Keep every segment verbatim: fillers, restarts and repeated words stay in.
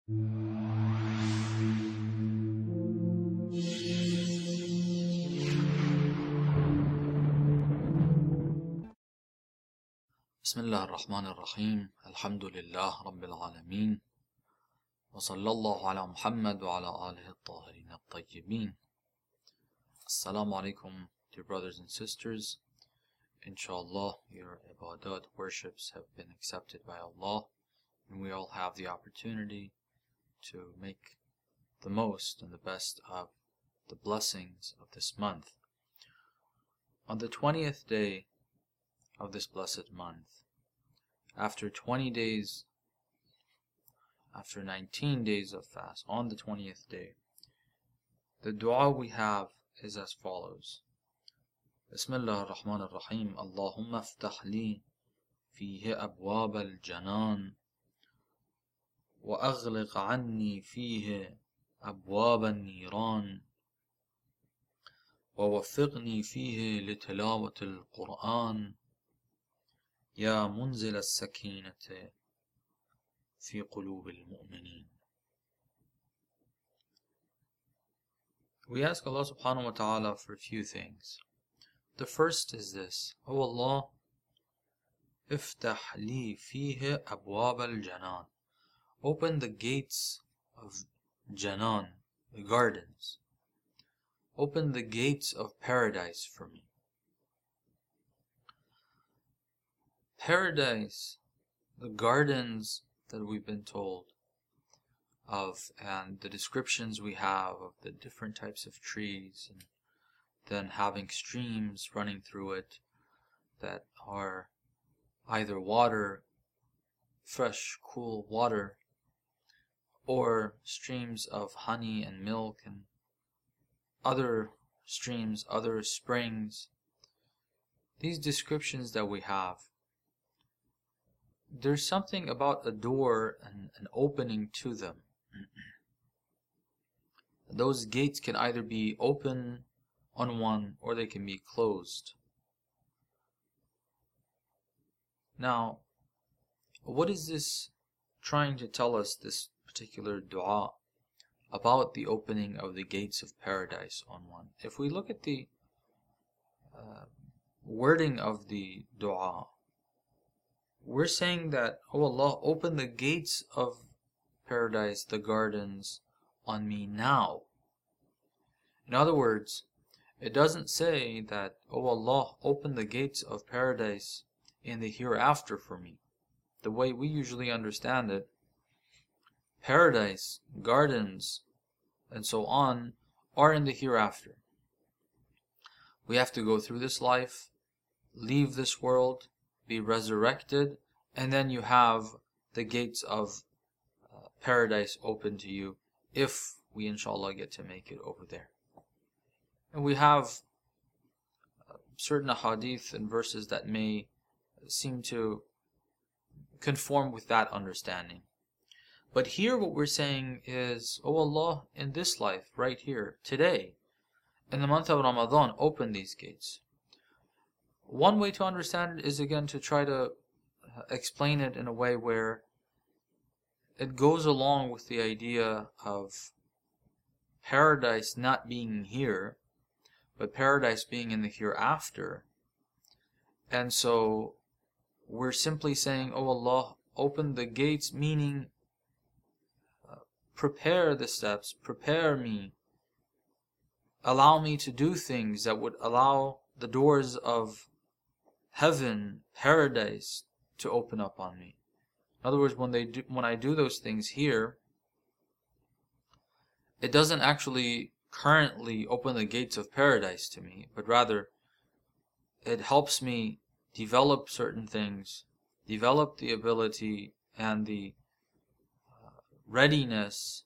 بسم الله الرحمن الرحيم. الحمد لله رب العالمين، وصلى الله على محمد وعلى آله الطاهرين الطيبين. Assalamu alaikum, dear brothers and sisters. Inshallah, your ibadat worships have been accepted by Allah, and we all have the opportunity to make the most and the best of the blessings of this month. On the twentieth day of this blessed month, after twenty days, after nineteen days of fast, on the twentieth day, the dua we have is as follows. Bismillah ar-Rahman ar-Rahim. Allahumma aftah li fihi abwab al-janan wa aghliq anni fihi abwab al-niran wa waffiqni fihi litilawat al-Quran ya munzil as-sakinati fi qulub al-mu'minin. We ask Allah subhanahu wa ta'ala for a few things. The first is this: O Allah, iftah li fihi abwab al-janan. Open the gates of Janan, the gardens. Open the gates of paradise for me. Paradise, the gardens that we've been told of, and the descriptions we have of the different types of trees, and then having streams running through it that are either water, fresh, cool water, or streams of honey and milk, and other streams, other springs. These descriptions that we have, there's something about a door and an opening to them. Those gates can either be open on one or they can be closed. Now, what is this trying to tell us, this particular dua, about the opening of the gates of paradise on one? If we look at the uh, wording of the dua, we're saying that, oh Allah, open the gates of paradise, the gardens, on me now. In other words, it doesn't say that, oh Allah, open the gates of paradise in the hereafter for me. The way we usually understand it, paradise, gardens, and so on are in the hereafter. We have to go through this life, leave this world, be resurrected, and then you have the gates of uh, paradise open to you, if we inshallah get to make it over there. And we have uh, certain hadith and verses that may seem to conform with that understanding. But here what we're saying is, oh Allah, in this life, right here, today, in the month of Ramadan, open these gates. One way to understand it is, again, to try to explain it in a way where it goes along with the idea of paradise not being here, but paradise being in the hereafter. And so we're simply saying, oh Allah, open the gates, meaning uh, prepare the steps, prepare me, allow me to do things that would allow the doors of heaven, paradise, to open up on me. In other words, when they do, when I do those things here, it doesn't actually currently open the gates of paradise to me, but rather it helps me develop certain things, develop the ability and the uh, readiness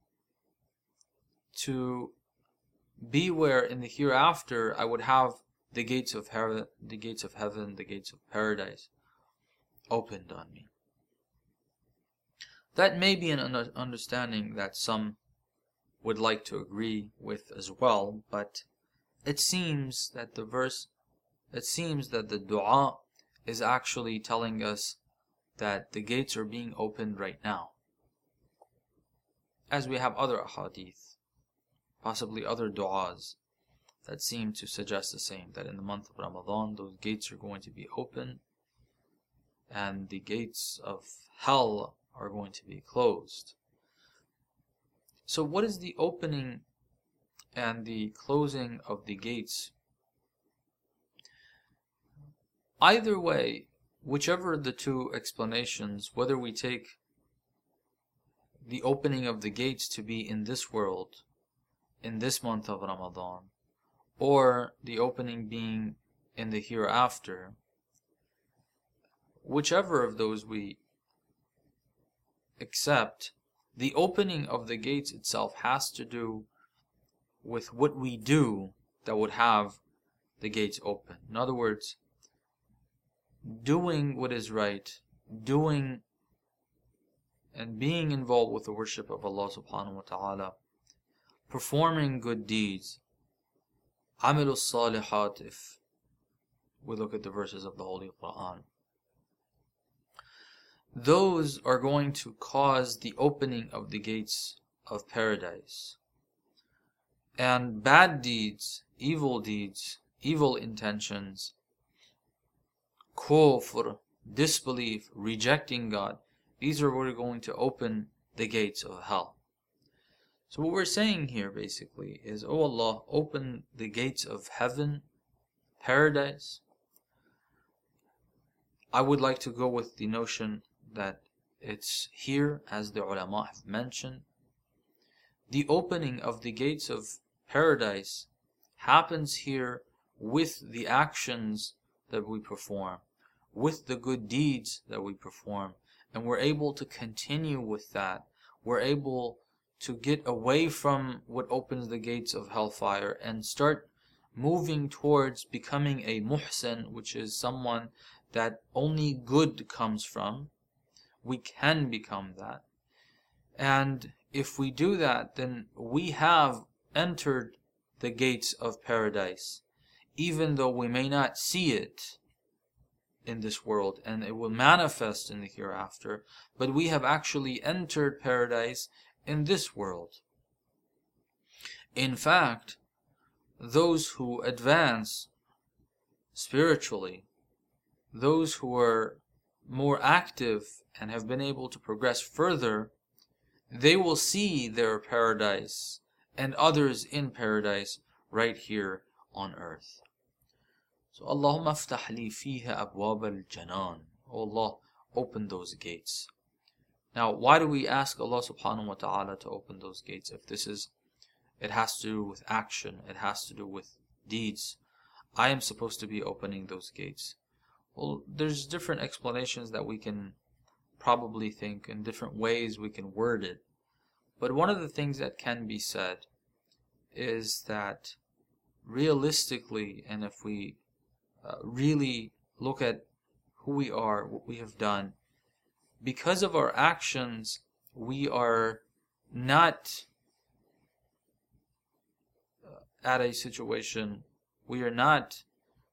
to be where in the hereafter I would have the gates of heaven, the gates of heaven, the gates of paradise opened on me. That may be an understanding that some would like to agree with as well, but it seems that the verse, it seems that the dua is actually telling us that the gates are being opened right now. as we have other ahadith, possibly other du'as, that seem to suggest the same, that in the month of Ramadan, those gates are going to be open, and the gates of hell are going to be closed. So what is the opening and the closing of the gates? Either way, whichever the two explanations, whether we take the opening of the gates to be in this world, in this month of Ramadan, or the opening being in the hereafter, whichever of those we accept, the opening of the gates itself has to do with what we do that would have the gates open. In other words, doing what is right, doing and being involved with the worship of Allah subhanahu wa ta'ala, performing good deeds, Amilu Salihat, if we look at the verses of the Holy Quran, those are going to cause the opening of the gates of paradise. And bad deeds, evil deeds, evil intentions, kufr, disbelief, rejecting God, these are what are going to open the gates of hell. So what we're saying here basically is, oh Allah, open the gates of heaven, paradise. I would like to go with the notion that it's here, as the ulama have mentioned. The opening of the gates of paradise happens here with the actions that we perform, with the good deeds that we perform, and we're able to continue with that. We're able to get away from what opens the gates of hellfire and start moving towards becoming a muhsin, which is someone that only good comes from. We can become that. And if we do that, then we have entered the gates of paradise, even though we may not see it in this world, and it will manifest in the hereafter, but we have actually entered paradise in this world. In fact, those who advance spiritually, those who are more active and have been able to progress further, they will see their paradise and others in paradise right here on earth. So Allahumma aftah li fiha abwab al-janan. Oh Allah, open those gates. Now, why do we ask Allah subhanahu wa ta'ala to open those gates? If this is, it has to do with action, it has to do with deeds. I am supposed to be opening those gates. Well, there's different explanations that we can probably think, in different ways we can word it. But one of the things that can be said is that realistically, and if we uh, really look at who we are, what we have done, because of our actions, we are not uh, at a situation, we are not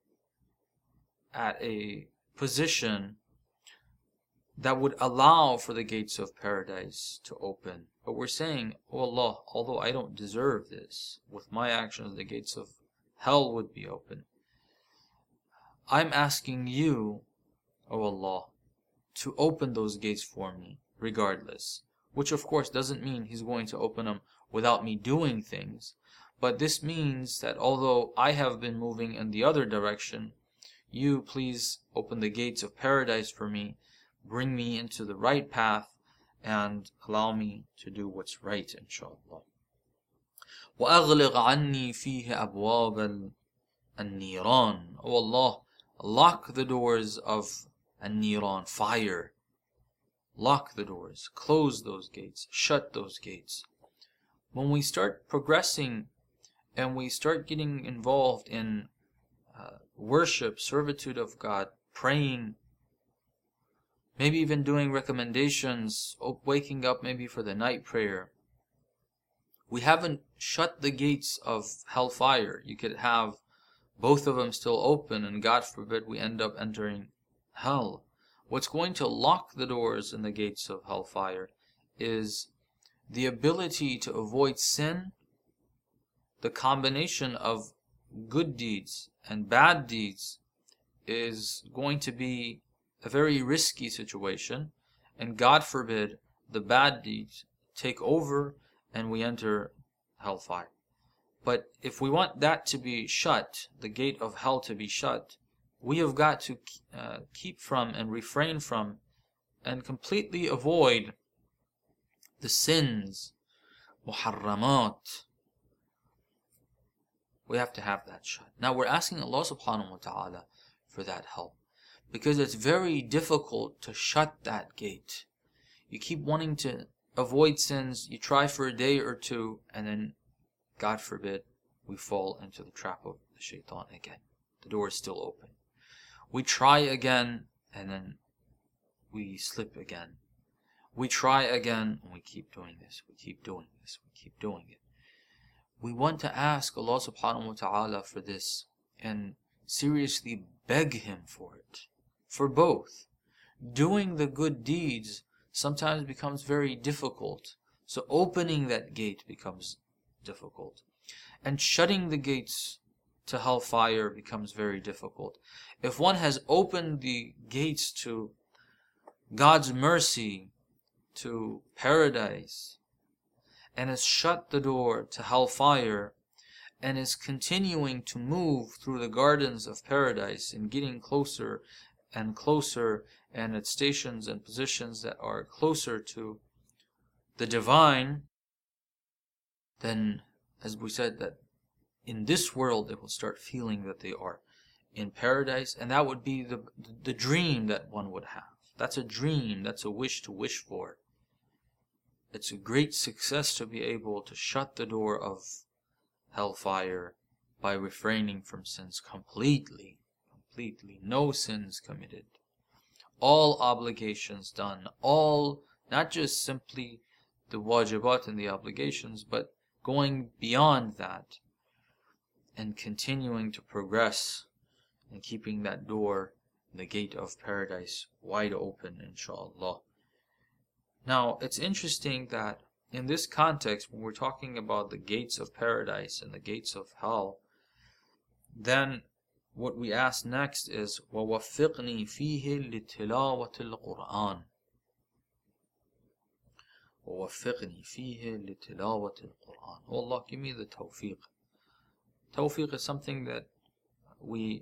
at a position that would allow for the gates of paradise to open. But we're saying, oh Allah, although I don't deserve this, with my actions the gates of hell would be open. I'm asking you, oh Allah, to open those gates for me, regardless. Which of course doesn't mean He's going to open them without me doing things. But this means that although I have been moving in the other direction, you please open the gates of paradise for me, bring me into the right path, and allow me to do what's right, inshallah. وَأَغْلِقْ عَنِّي فِيهِ أَبْوَابَ النِّيرَانِ. Oh Allah, lock the doors of an-niran, fire. Lock the doors, close those gates, shut those gates. When we start progressing and we start getting involved in uh, worship, servitude of God, praying, maybe even doing recommendations, waking up maybe for the night prayer, we haven't shut the gates of hellfire. You could have both of them still open, and God forbid we end up entering hell. What's going to lock the doors and the gates of hellfire is the ability to avoid sin, the combination of good deeds and bad deeds is going to be a very risky situation, and God forbid the bad deeds take over and we enter hellfire. But if we want that to be shut, the gate of hell to be shut, we have got to uh, keep from and refrain from and completely avoid the sins, muharramat. We have to have that shut. Now we're asking Allah subhanahu wa ta'ala for that help, because it's very difficult to shut that gate. You keep wanting to avoid sins, you try for a day or two, and then, God forbid, we fall into the trap of the shaitan again. The door is still open. We try again, and then we slip again. We try again, and we keep doing this, we keep doing this, we keep doing it. We want to ask Allah subhanahu wa ta'ala for this, and seriously beg Him for it. For both. Doing the good deeds sometimes becomes very difficult, so opening that gate becomes difficult. And shutting the gates to hellfire becomes very difficult. If one has opened the gates to God's mercy, to paradise, and has shut the door to hellfire, and is continuing to move through the gardens of paradise and getting closer and closer, and at stations and positions that are closer to the divine, then, as we said, that in this world they will start feeling that they are in paradise, and that would be the the dream that one would have. That's a dream, that's a wish to wish for. It's a great success to be able to shut the door of hellfire by refraining from sins completely, completely, no sins committed, all obligations done, all, not just simply the wajibat and the obligations, but going beyond that and continuing to progress and keeping that door, the gate of paradise, wide open, inshallah. Now, it's interesting that in this context, when we're talking about the gates of paradise and the gates of hell, then what we ask next is وَوَفِّقْنِي فِيهِ لِتِلَاوَةِ الْقُرْآنِ وَوَفِّقْنِي فِيهِ لِتِلَاوَةِ الْقُرْآنِ. Oh Allah, give me the tawfiq. Tawfiq is something that we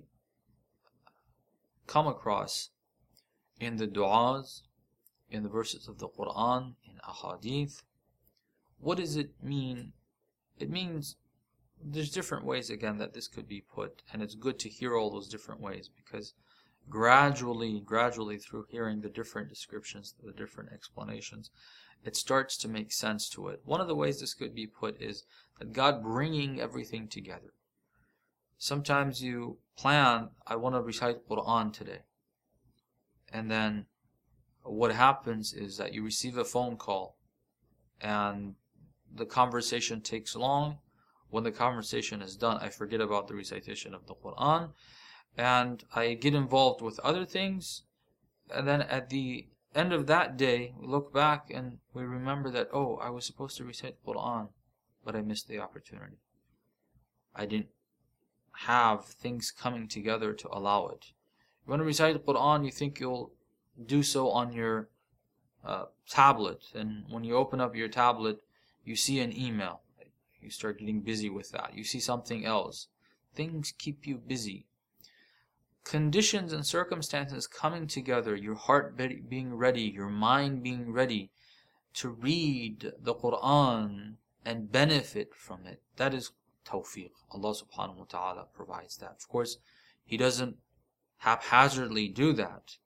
come across in the du'as, in the verses of the Quran, in ahadith. What does it mean? It means there's different ways again that this could be put, and it's good to hear all those different ways, because gradually, gradually through hearing the different descriptions, the different explanations, it starts to make sense to it. One of the ways this could be put is that God bringing everything together. Sometimes you plan, I want to recite Quran today, and then what happens is that you receive a phone call and the conversation takes long. When the conversation is done, I forget about the recitation of the Quran and I get involved with other things, and then at the end of that day we look back and we remember that, oh, I was supposed to recite Quran, but I missed the opportunity. I didn't have things coming together to allow it. You want to recite Quran, you think you'll do so on your uh, tablet, and when you open up your tablet you see an email, you start getting busy with that, you see something else, things keep you busy, conditions and circumstances coming together, your heart be- being ready, your mind being ready to read the Quran and benefit from it. That is tawfiq. Allah subhanahu wa ta'ala provides that. Of course, He doesn't haphazardly do that.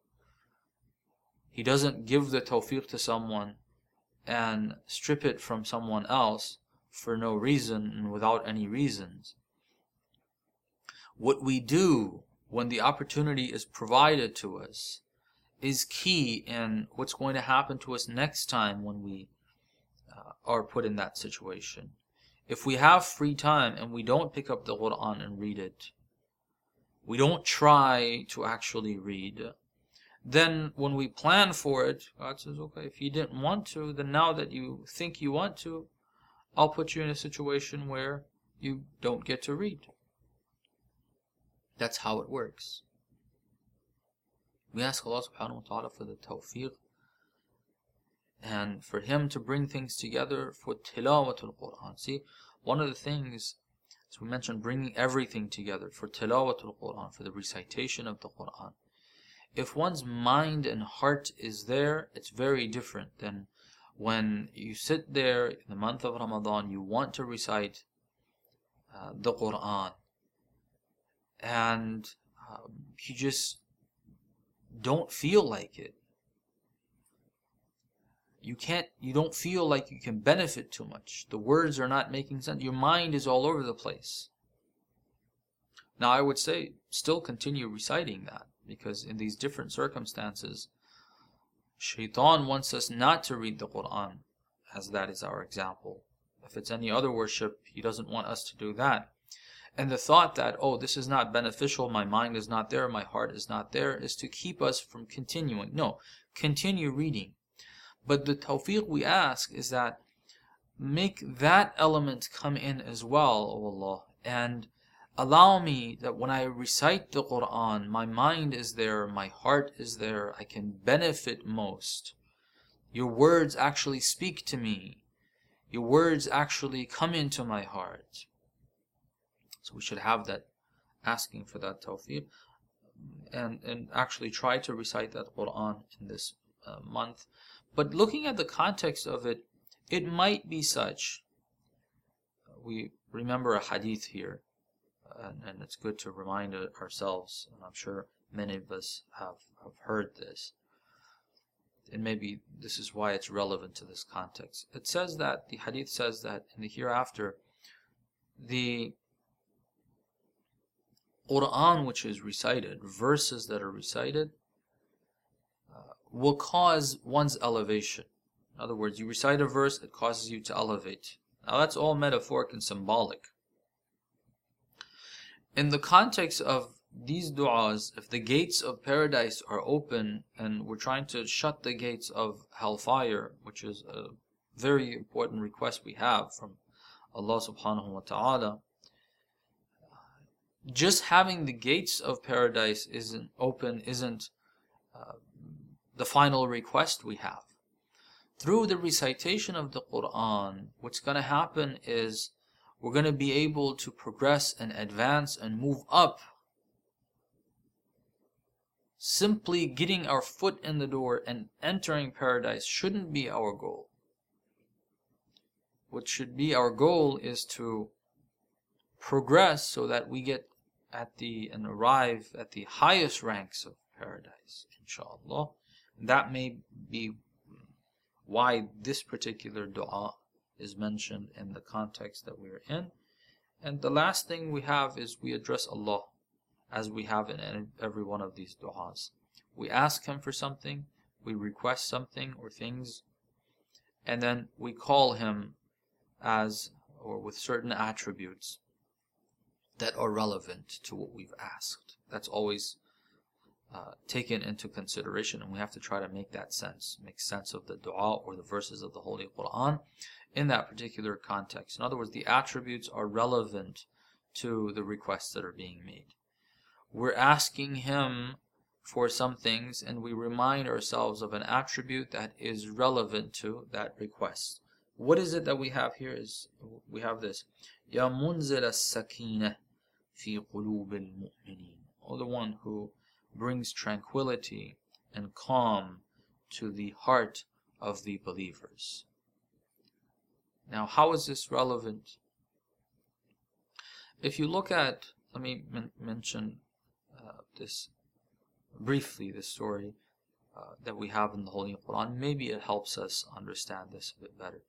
He doesn't give the tawfiq to someone and strip it from someone else for no reason and without any reasons. What we do when the opportunity is provided to us is key in what's going to happen to us next time when we uh, are put in that situation. If we have free time and we don't pick up the Quran and read it, we don't try to actually read, then when we plan for it, God says, okay, if you didn't want to, then now that you think you want to, I'll put you in a situation where you don't get to read. That's how it works. We ask Allah subhanahu wa ta'ala for the tawfiq and for Him to bring things together for tilawatul Quran. See, one of the things, as we mentioned, bringing everything together for tilawatul Quran, for the recitation of the Quran. If one's mind and heart is there, it's very different than when you sit there in the month of Ramadan, you want to recite uh, the Quran, and um, you just don't feel like it. You can't, you don't feel like you can benefit too much. The words are not making sense. Your mind is all over the place. Now, I would say still continue reciting that, because in these different circumstances, Shaitan wants us not to read the Quran, as that is our example. If it's any other worship, he doesn't want us to do that. And the thought that, oh, this is not beneficial, my mind is not there, my heart is not there, is to keep us from continuing. No, continue reading. But the tawfiq we ask is that make that element come in as well, O Allah, and allow me that when I recite the Quran, my mind is there, my heart is there, I can benefit most. Your words actually speak to me. Your words actually come into my heart. So we should have that, asking for that tawfiq, and, and actually try to recite that Quran in this uh, month. But looking at the context of it, it might be such. We remember a hadith here, and, and it's good to remind ourselves, and I'm sure many of us have, have heard this, and maybe this is why it's relevant to this context. It says that, the hadith says that in the hereafter, the Quran which is recited, verses that are recited, uh, will cause one's elevation. In other words, you recite a verse, it causes you to elevate. Now that's all metaphoric and symbolic. In the context of these du'as, if the gates of paradise are open and we're trying to shut the gates of hellfire, which is a very important request we have from Allah subhanahu wa ta'ala, just having the gates of paradise isn't open, isn't uh, the final request we have. Through the recitation of the Quran, what's going to happen is we're going to be able to progress and advance and move up. Simply getting our foot in the door and entering paradise shouldn't be our goal. What should be our goal is to progress so that we get at the and arrive at the highest ranks of paradise, inshallah. That may be why this particular dua is mentioned in the context that we're in. And the last thing we have is we address Allah, as we have in every one of these du'as. We ask Him for something, we request something or things, and then we call Him as, or with certain attributes that are relevant to what we've asked. That's always uh, taken into consideration, and we have to try to make that sense, make sense of the dua or the verses of the Holy Quran in that particular context. In other words, the attributes are relevant to the requests that are being made. We're asking Him for some things, and we remind ourselves of an attribute that is relevant to that request. What is it that we have here? Is we have this, Ya munzil as-sakinah fi qulub al-mu'minin, or the one who brings tranquility and calm to the heart of the believers. Now, how is this relevant? If you look at, let me men- mention uh, this briefly, this story uh, that we have in the Holy Quran. Maybe it helps us understand this a bit better.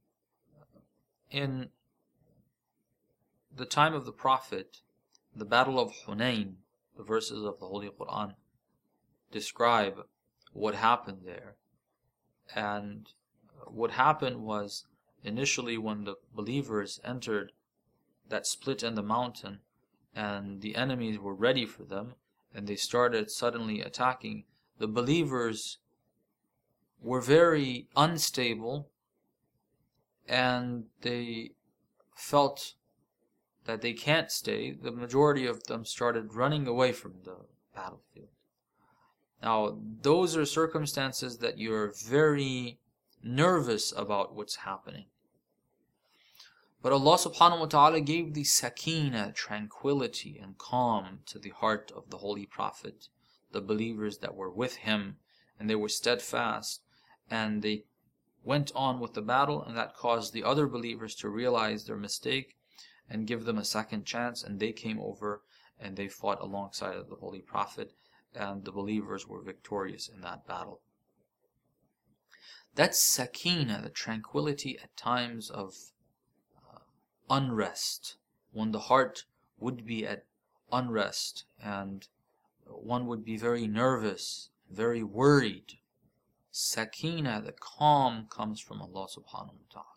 In the time of the Prophet, the Battle of Hunayn, the verses of the Holy Quran describe what happened there. And what happened was, initially when the believers entered that split in the mountain and the enemies were ready for them and they started suddenly attacking, the believers were very unstable, and they felt that they can't stay, the majority of them started running away from the battlefield. Now, those are circumstances that you're very nervous about what's happening. But Allah subhanahu wa ta'ala gave the sakina, tranquility and calm to the heart of the Holy Prophet, the believers that were with him, and they were steadfast, and they went on with the battle, and that caused the other believers to realize their mistake and give them a second chance, and they came over and they fought alongside of the Holy Prophet, and the believers were victorious in that battle. That's sakina, the tranquility at times of uh, unrest, when the heart would be at unrest and one would be very nervous, very worried. Sakina, the calm, comes from Allah subhanahu wa ta'ala.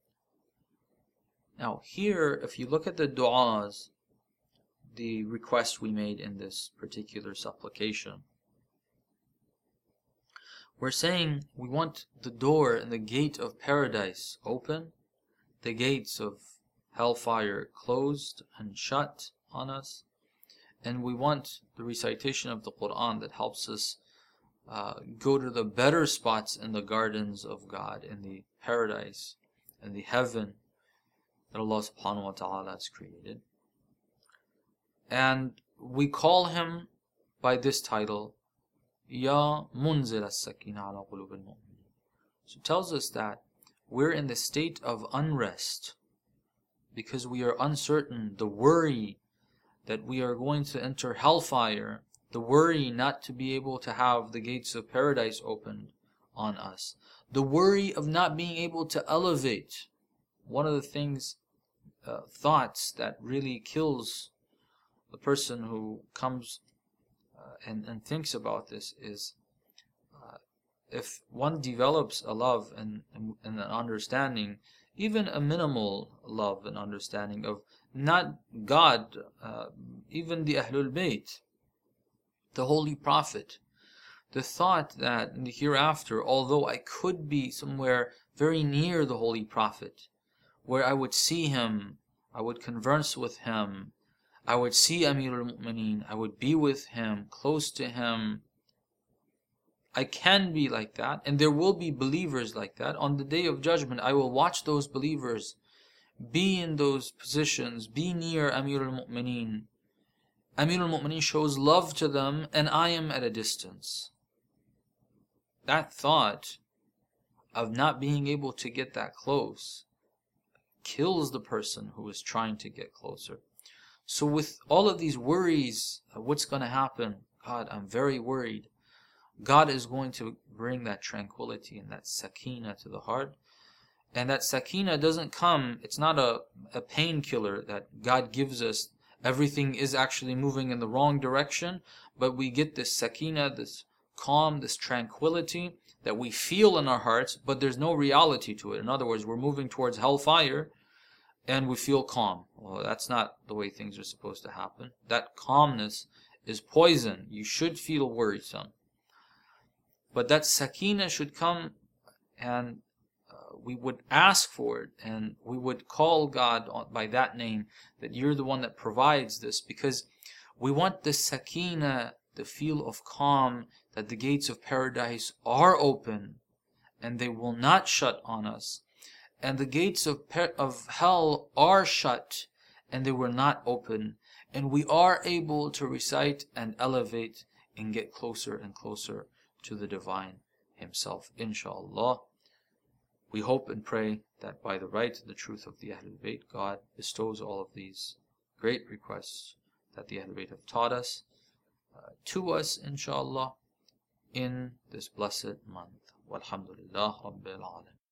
Now here, if you look at the du'as, the request we made in this particular supplication, we're saying we want the door and the gate of paradise open, the gates of hellfire closed and shut on us, and we want the recitation of the Quran that helps us uh, go to the better spots in the gardens of God, in the paradise, in the heaven that Allah subhanahu wa ta'ala has created. And we call him by this title, Ya Munzil as-Sakina ala qulub al-Mu'minin. So it tells us that we're in the state of unrest because we are uncertain, the worry that we are going to enter hellfire, the worry not to be able to have the gates of paradise opened on us, the worry of not being able to elevate. One of the things, uh, thoughts that really kills the person who comes uh, and, and thinks about this is uh, if one develops a love and, and, and an understanding, even a minimal love and understanding of not God, uh, even the Ahlul Bayt, the Holy Prophet, the thought that in the hereafter, although I could be somewhere very near the Holy Prophet, where I would see him, I would converse with him, I would see Amir al-Mu'mineen, I would be with him, close to him. I can be like that, and there will be believers like that. On the Day of Judgment, I will watch those believers be in those positions, be near Amir al-Mu'mineen. Amir al-Mu'mineen shows love to them, and I am at a distance. That thought of not being able to get that close kills the person who is trying to get closer. So with all of these worries, what's going to happen? God, I'm very worried. God is going to bring that tranquility and that sakina to the heart. And that sakina doesn't come, it's not a, a painkiller that God gives us. Everything is actually moving in the wrong direction, but we get this sakina, this calm, this tranquility that we feel in our hearts, but there's no reality to it. In other words, we're moving towards hellfire and we feel calm. Well, that's not the way things are supposed to happen. That calmness is poison. You should feel worrisome. But that sakina should come, and uh, we would ask for it, and we would call God by that name, that you're the one that provides this, because we want the sakina, the feel of calm, that the gates of paradise are open and they will not shut on us, and the gates of of hell are shut and they will not open, and we are able to recite and elevate and get closer and closer to the Divine Himself, inshallah. We hope and pray that by the right and the truth of the Ahlul Bayt, God bestows all of these great requests that the Ahlul Bayt have taught us uh, to us, inshallah, in this blessed month. Walhamdulillah Rabbil Alamin.